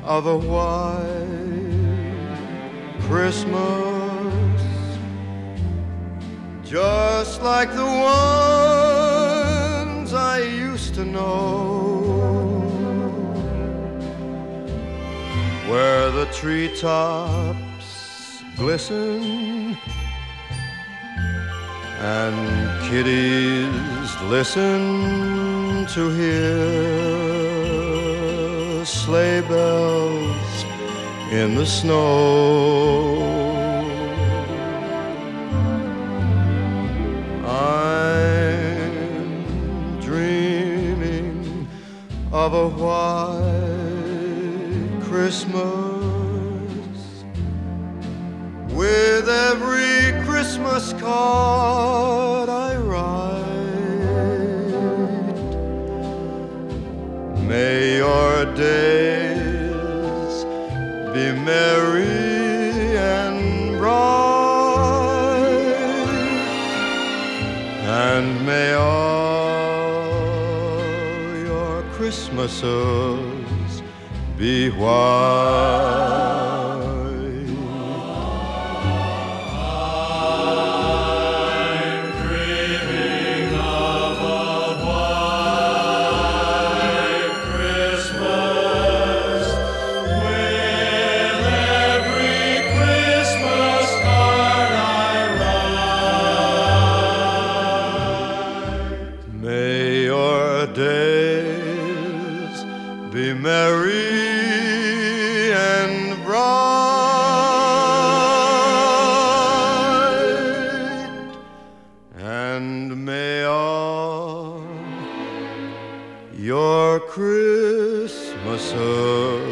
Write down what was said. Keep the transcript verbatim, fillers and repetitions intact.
of a white Christmas, just like the ones I used to know, where the treetops glisten and kiddies listen to hear sleigh bells in the snow. I'm dreaming of a white Christmas, with every Christmas card I write. May your days be merry and bright, and may all your Christmases be white. May your days be merry and bright, and may all your Christmases